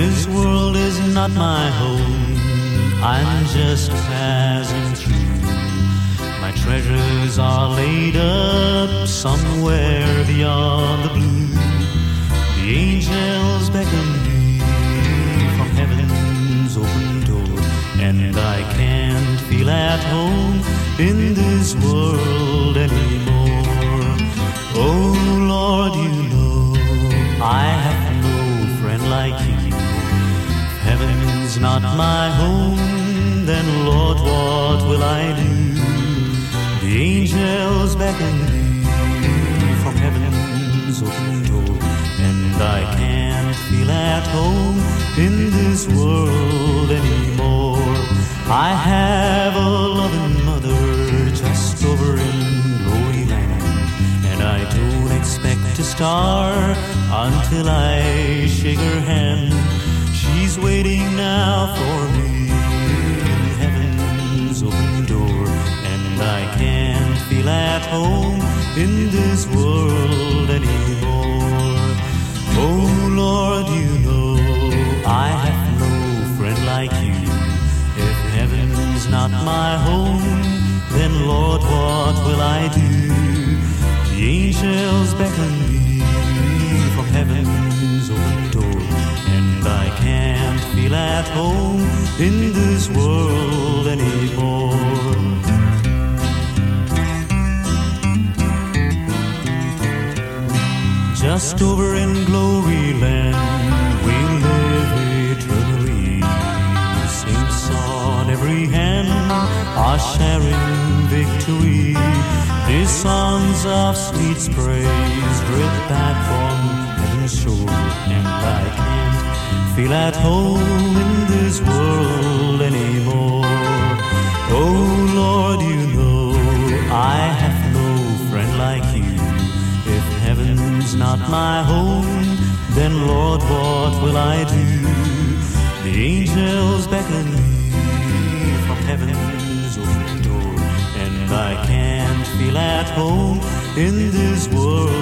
This world is not my home, I'm just passing through. My treasures are laid up somewhere beyond the blue. The angels beckon me from heaven's open door, and I can't feel at home in this world anymore. Oh Lord, you know I have no friend like you. If heaven's not my home, then Lord, what will I do? The angels beckon me from heaven's open door, and I can't feel at home in this world anymore. I have a loving mother just over in glory land, and I don't expect to start until I shake her hand. She's waiting now for me in heaven's open door, and I can't feel at home in this world anymore. Oh Lord, you know I have no friend like you. If heaven's not my home, then Lord, what will I do? The angels beckon me from heaven's open door, and I can't feel at home in this world anymore. Just over in glory land, we live eternally. Saints on every hand are sharing victory. These songs of sweet praise drip back from heaven's shore, and I can't feel at home in this world anymore. Oh Lord, you know I have no friend like you. If heaven's not my home, then Lord, what will I do? The angels beckon me from heaven's open door, and I can't feel at home in this world